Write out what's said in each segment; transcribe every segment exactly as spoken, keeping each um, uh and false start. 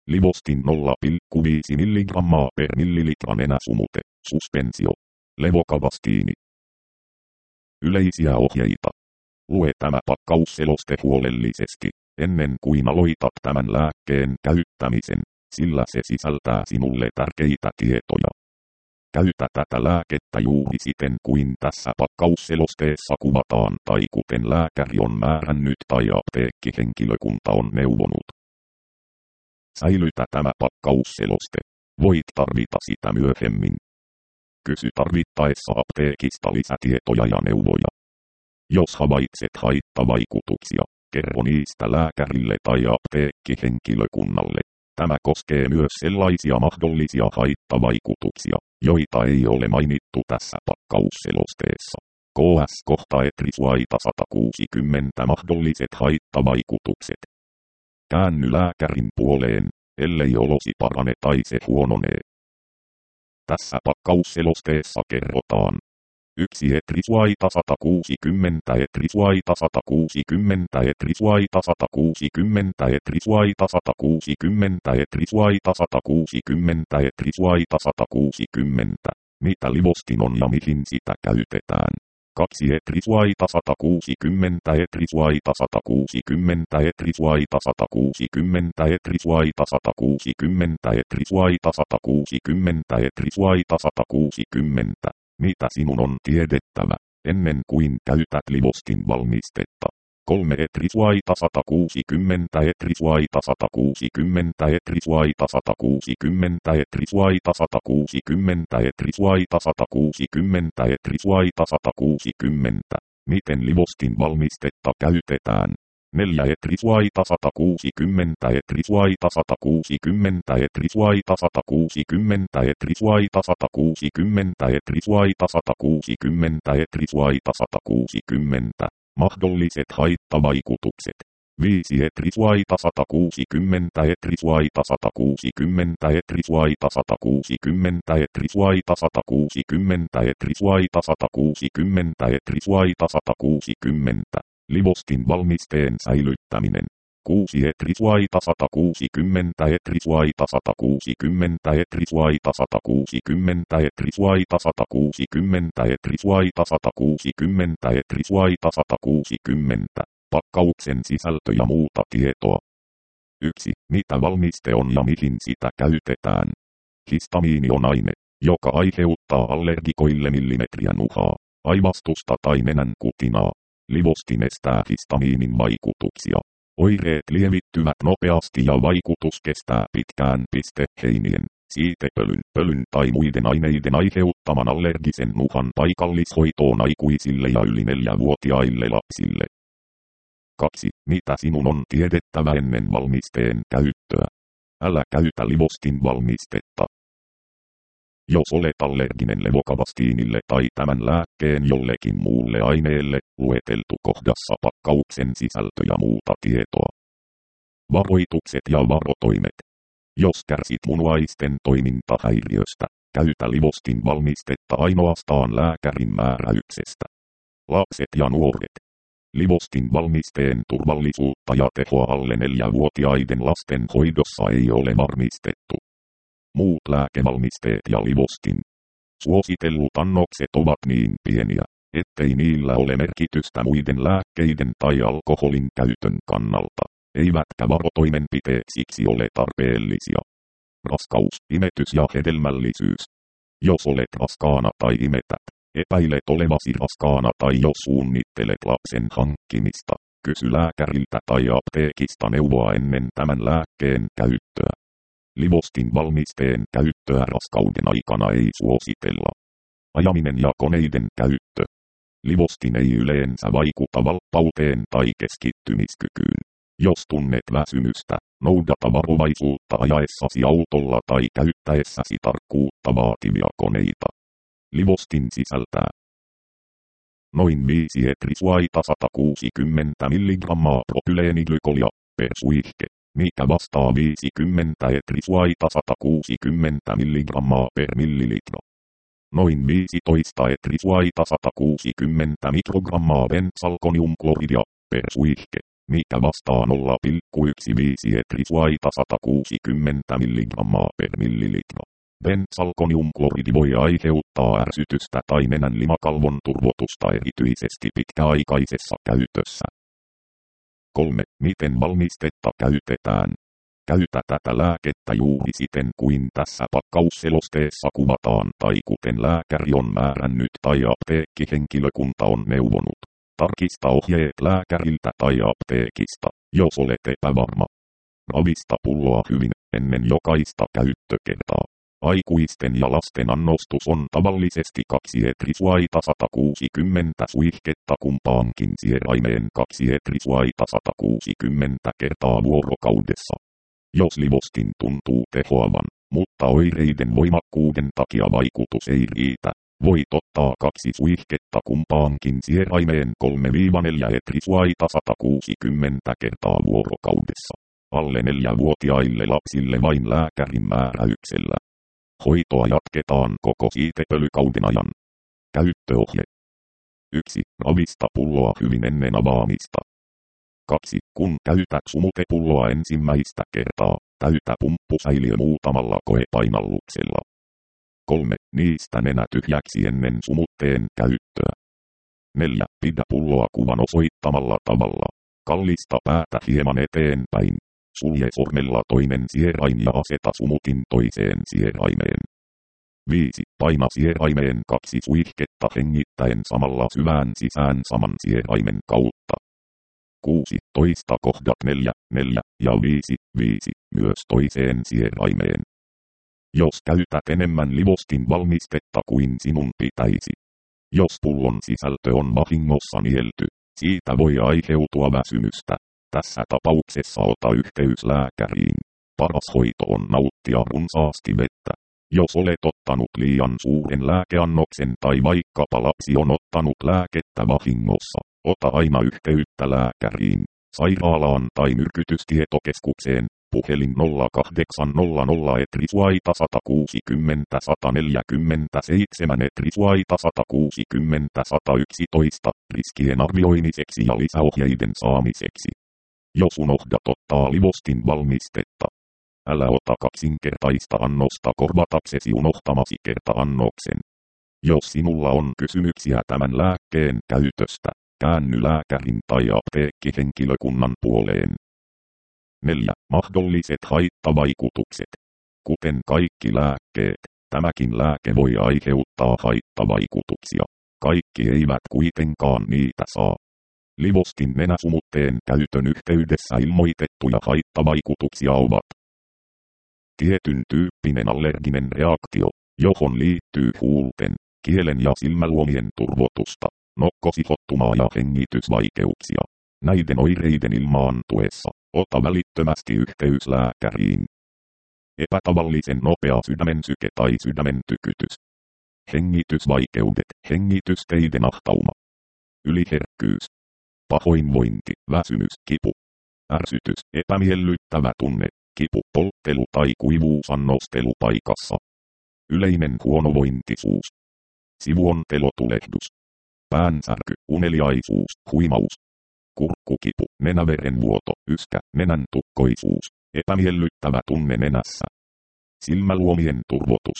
Livostin nolla pilkku viisi milligrammaa per millilitra nenäsumute, suspensio. Levokavastiini. Yleisiä ohjeita. Lue tämä pakkausseloste huolellisesti, ennen kuin aloitat tämän lääkkeen käyttämisen, sillä se sisältää sinulle tärkeitä tietoja. Käytä tätä lääkettä juuri siten kuin tässä pakkausselosteessa kuvataan tai kuten lääkäri on määrännyt tai apteekkihenkilökunta on neuvonut. Säilytä tämä pakkausseloste. Voit tarvita sitä myöhemmin. Kysy tarvittaessa apteekista lisätietoja ja neuvoja. Jos havaitset haittavaikutuksia, kerro niistä lääkärille tai apteekkihenkilökunnalle. Tämä koskee myös sellaisia mahdollisia haittavaikutuksia, joita ei ole mainittu tässä pakkausselosteessa. K S kohta etrisuaita sata kuusikymmentä mahdolliset haittavaikutukset. Käänny lääkärin puoleen, ellei olosi parane tai se huononee. Tässä pakkausselosteessa kerrotaan. yksi etrisuaita sata kuusikymmentä etrisuaita sata kuusikymmentä etrisuaita sata kuusikymmentä etrisuaita sata kuusikymmentä etrisuaita sata kuusikymmentä etrisuaita sata kuusikymmentä. Mitä livostin on ja mihin sitä käytetään? kaksi etrisuaita sata kuusikymmentä etrisuaita sata kuusikymmentä etrisuaita sata kuusikymmentä etrisuaita sata kuusikymmentä etrisuaita sata kuusikymmentä etrisuaita sata kuusikymmentä. Mitä sinun on tiedettävä, ennen kuin käytät livostin valmistetta? kolme etrisuaita sata kuusikymmentä etrisuaita sata kuusikymmentä etrisuaita sata kuusikymmentä etrisuaita sata kuusikymmentä etrisuaita sata kuusikymmentä etrisuaita sata kuusikymmentä. Miten livostin valmistetta käytetään? neljä etrisuaita sata kuusikymmentä etrisuaita sata kuusikymmentä etrisuaita sata kuusikymmentä etrisuaita sata kuusikymmentä etrisuaita sata kuusikymmentä etrisuaita sata kuusikymmentä. Mahdolliset haittavaikutukset. viisi etrisuaita sata kuusikymmentä etrisuaita sata kuusikymmentä etrisuaita sata kuusikymmentä etrisuaita sata kuusikymmentä etrisuaita sata kuusikymmentä etrisuaita sata kuusikymmentä. Livostin valmisteen säilyttäminen. kuusi etrisuaita sata kuusikymmentä etrisuaita sata kuusikymmentä etrisuaita sata kuusikymmentä etrisuaita sata kuusikymmentä etrisuaita sata kuusikymmentä etrisuaita sata kuusikymmentä. Pakkauksen sisältö ja muuta tietoa. yksi. Mitä valmiste on ja mihin sitä käytetään? Histamiini on aine, joka aiheuttaa allergikoille millimetriä nuhaa, aivastusta tai nenän kutinaa. Livostin estää histamiinin vaikutuksia. Oireet lievittyvät nopeasti ja vaikutus kestää pitkään. Piste heinien, siitepölyn, pölyn tai muiden aineiden aiheuttaman allergisen nuhan paikallishoitoon aikuisille ja yli neljävuotiaille lapsille. kaksi. Mitä sinun on tiedettävä ennen valmisteen käyttöä? Älä käytä livostin valmistetta. Jos olet allerginen levokavastiinille tai tämän lääkkeen jollekin muulle aineelle, lueteltu kohdassa pakkauksen sisältö ja muuta tietoa. Varoitukset ja varotoimet. Jos kärsit munuaisten toimintahäiriöstä, käytä livostin valmistetta ainoastaan lääkärin määräyksestä. Lapset ja nuoret. Livostin valmisteen turvallisuutta ja tehoa alle neljävuotiaiden lasten hoidossa ei ole varmistettu. Muut lääkevalmisteet ja livostin. Suositellut annokset ovat niin pieniä, ettei niillä ole merkitystä muiden lääkkeiden tai alkoholin käytön kannalta, eivätkä varotoimenpiteet siksi ole tarpeellisia. Raskaus, imetys ja hedelmällisyys. Jos olet raskaana tai imetät, epäilet olevasi raskaana tai jos suunnittelet lapsen hankkimista, kysy lääkäriltä tai apteekista neuvoa ennen tämän lääkkeen käyttöä. Livostin valmisteen käyttöä raskauden aikana ei suositella. Ajaminen ja koneiden käyttö. Livostin ei yleensä vaikuta valppauteen tai keskittymiskykyyn. Jos tunnet väsymystä, noudata varovaisuutta ajaessasi autolla tai käyttäessäsi tarkkuutta vaativia koneita. Livostin sisältää noin viisi etrisuaita sata kuusikymmentä milligrammaa propyleeniglykolia per suihke, mikä vastaa viisikymmentä etrisuaita sata kuusikymmentä milligrammaa per millilitra. Noin viisitoista etrisuaita sata kuusikymmentä mikrogrammaa benzalkoniumkloridia per suihke, mikä vastaa nolla pilkku yksitoista etrisuaita sata kuusikymmentä milligrammaa per millilitra. Benzalkoniumkloridi voi aiheuttaa ärsytystä tai nenän limakalvon turvotusta erityisesti pitkäaikaisessa käytössä. kolme. Miten valmistetta käytetään? Käytä tätä lääkettä juuri siten kuin tässä pakkausselosteessa kuvataan tai kuten lääkäri on määrännyt tai apteekkihenkilökunta on neuvonut. Tarkista ohjeet lääkäriltä tai apteekista, jos olet epävarma. Ravista pulloa hyvin ennen jokaista käyttökertaa. Aikuisten ja lasten annostus on tavallisesti kaksi etrisuaita sata kuusikymmentä suihketta kumpaankin sieraimeen kaksi etrisuaita sata kuusikymmentä kertaa vuorokaudessa. Jos livostin tuntuu tehoavan, mutta oireiden voimakkuuden takia vaikutus ei riitä, voit ottaa kaksi suihketta kumpaankin sieraimeen kolme neljä etrisuaita sata kuusikymmentä kertaa vuorokaudessa. Alle neljävuotiaille lapsille vain lääkärin määräyksellä. Hoitoa jatketaan koko siitepölykauden ajan. Käyttöohje. yksi. Ravista pulloa hyvin ennen avaamista. kaksi. Kun käytät sumutepulloa ensimmäistä kertaa, täytä pumppusäiliö muutamalla koepainalluksella. kolme. Niistä nenä tyhjäksi ennen sumutteen käyttöä. neljä. Pidä pulloa kuvan osoittamalla tavalla. Kallista päätä hieman eteenpäin. Sulje sormella toinen sierain ja aseta sumutin toiseen sieraimeen. viisi. Paina sieraimeen kaksi suihketta hengittäen samalla syvään sisään saman sieraimen kautta. kuusi. Toista kohdat neljä, neljä ja viisi, viisi myös toiseen sieraimeen. Jos käytät enemmän livostin valmistetta kuin sinun pitäisi. Jos pullon sisältö on vahingossa nielty, siitä voi aiheutua väsymystä. Tässä tapauksessa ota yhteys lääkäriin. Paras hoito on nauttia runsaasti vettä. Jos olet ottanut liian suuren lääkeannoksen tai vaikkapa lapsi on ottanut lääkettä vahingossa, ota aina yhteyttä lääkäriin, sairaalaan tai myrkytystietokeskukseen, puhelin nolla kahdeksan nolla nolla etrisuaita sata kuusikymmentä sata neljäkymmentäseitsemän etrisuaita sata kuusikymmentä sata yksitoista riskien arvioimiseksi ja lisäohjeiden saamiseksi. Jos unohdat ottaa livostin valmistetta, älä ota kaksinkertaista annosta korvataksesi unohtamasi kerta-annoksen. Jos sinulla on kysymyksiä tämän lääkkeen käytöstä, käänny lääkärin tai apteekkihenkilökunnan puoleen. neljä. Mahdolliset haittavaikutukset. Kuten kaikki lääkkeet, tämäkin lääke voi aiheuttaa haittavaikutuksia. Kaikki eivät kuitenkaan niitä saa. Livostin nenäsumutteen käytön yhteydessä ilmoitettuja haittavaikutuksia ovat tietyn tyyppinen allerginen reaktio, johon liittyy huulten, kielen ja silmäluomien turvotusta, nokkosihottumaa ja hengitysvaikeuksia. Näiden oireiden ilmaantuessa, ota välittömästi yhteys lääkäriin. Epätavallisen nopea sydämensyke tai sydämen tykytys. Hengitysvaikeudet, hengitysteiden ahtauma. Yliherkkyys. Pahoinvointi, väsymys, kipu. Ärsytys, epämiellyttävä tunne, kipu, polttelu tai kuivuus annostelupaikassa. Yleinen huonovointisuus. Sivuontelotulehdus. Päänsärky, uneliaisuus, huimaus. Kurkkukipu, nenäverenvuoto, yskä, nenän tukkoisuus, epämiellyttävä tunne nenässä. Silmäluomien turvotus.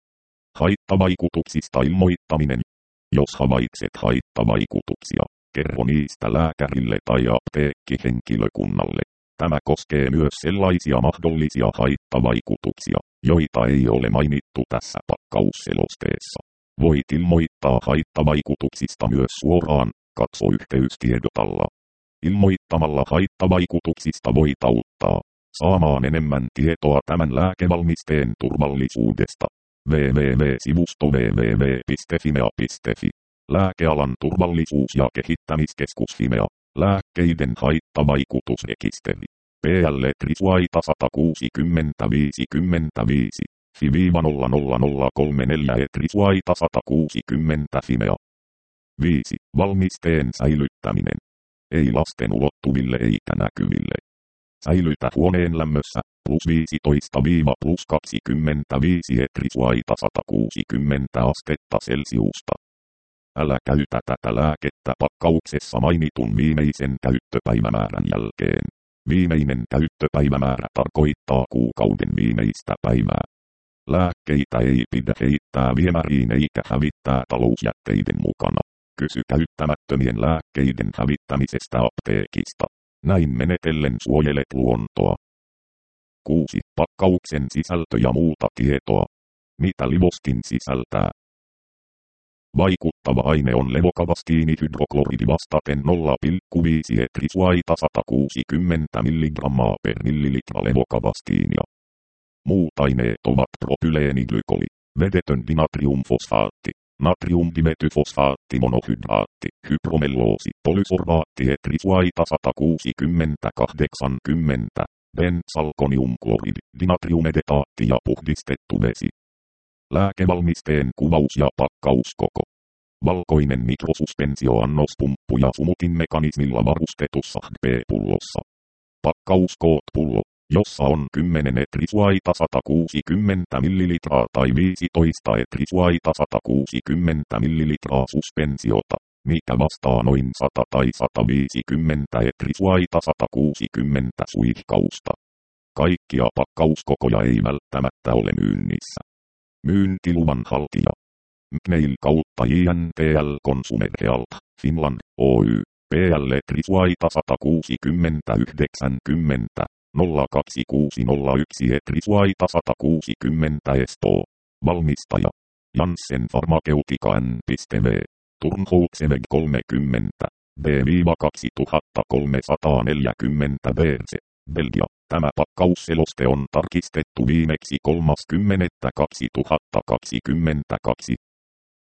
Haittavaikutuksista ilmoittaminen. Jos havaitset haittavaikutuksia, kerro niistä lääkärille tai apteekkihenkilökunnalle. Tämä koskee myös sellaisia mahdollisia haittavaikutuksia, joita ei ole mainittu tässä pakkausselosteessa. Voit ilmoittaa haittavaikutuksista myös suoraan, katso yhteystiedotalla. Ilmoittamalla haittavaikutuksista voit auttaa saamaan enemmän tietoa tämän lääkevalmisteen turvallisuudesta. double-u double-u double-u piste sivusto double-u double-u double-u piste fimea piste fi. Lääkealan turvallisuus- ja kehittämiskeskus Fimea. Lääkkeiden haittavaikutusrekisteri. P L Trisuaita sata kuusikymmentä viisikymmentäviisi. F I nolla nolla nolla kolme neljä Trisuaita sata kuusikymmentä Fimea. viisi. Valmisteen säilyttäminen. Ei lasten ulottuville eikä näkyville. Säilytä huoneen lämmössä, plus viisitoista plus kaksikymmentäviisi Trisuaita sata kuusikymmentä astetta Celsiusta. Älä käytä tätä lääkettä pakkauksessa mainitun viimeisen käyttöpäivämäärän jälkeen. Viimeinen käyttöpäivämäärä tarkoittaa kuukauden viimeistä päivää. Lääkkeitä ei pidä heittää viemäriin eikä hävittää talousjätteiden mukana. Kysy käyttämättömien lääkkeiden hävittämisestä apteekista. Näin menetellen suojelet luontoa. kuusi. Pakkauksen sisältö ja muuta tietoa. Mitä livoskin sisältää? Vaikuttava aine on levokavastiinihydrokloridi vastaten nolla pilkku viisi etrisuaita sata kuusikymmentä milligrammaa per millilitra levokavastiinia. Muut aineet ovat propyleeniglycoli, vedetön dinatriumfosfaatti, natriumdimetyfosfaatti monohydraatti, hypromelloosi, polysorbaatti etrisuaita sata kuusikymmentä kahdeksankymmentä, bensalkoniumkloridi, dinatriumedetaatti ja puhdistettu vesi. Lääkevalmisteen kuvaus ja pakkauskoko. Valkoinen mikrosuspensioannospumppu ja sumutin mekanismilla varustetussa H P-pullossa. Pakkauskoot-pullo, jossa on kymmenen etrisuaita sata kuusikymmentä millilitraa tai viisitoista etrisuaita sata kuusikymmentä millilitraa suspensiota, mikä vastaa noin sata tai sata viisikymmentä etrisuaita sata kuusikymmentä suihkausta. Kaikkia pakkauskokoja ei välttämättä ole myynnissä. Myyntiluvan haltija. Mcneil kautta J N T L Consumer Health, Finland, Oy, P L etrisuaita sata kuusikymmentä yhdeksänkymmentä, nolla kaksi kuusi nolla yksi etrisuaita sata kuusikymmentä Espoo. Valmistaja. Janssen Pharmaceutica N V. Turnhoutseväg kolmekymmentä, B kaksituhattakolmesataaneljäkymmentä B C, Belgia. Tämä pakkausseloste on tarkistettu viimeksi kolmas kymmenettä kaksituhattakaksikymmentäkaksi.